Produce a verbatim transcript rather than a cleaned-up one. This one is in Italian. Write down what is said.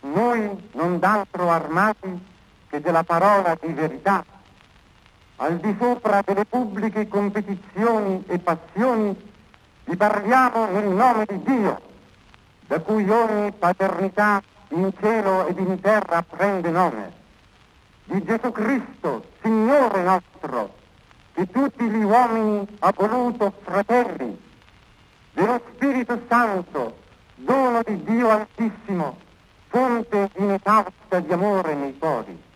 noi non d'altro armati che della parola di verità, al di sopra delle pubbliche competizioni e passioni, vi parliamo nel nome di Dio, da cui ogni paternità in cielo ed in terra prende nome, di Gesù Cristo, Signore nostro, che tutti gli uomini ha voluto fratelli, dello Spirito Santo, dono di Dio Altissimo, fonte inesausta di amore nei cuori.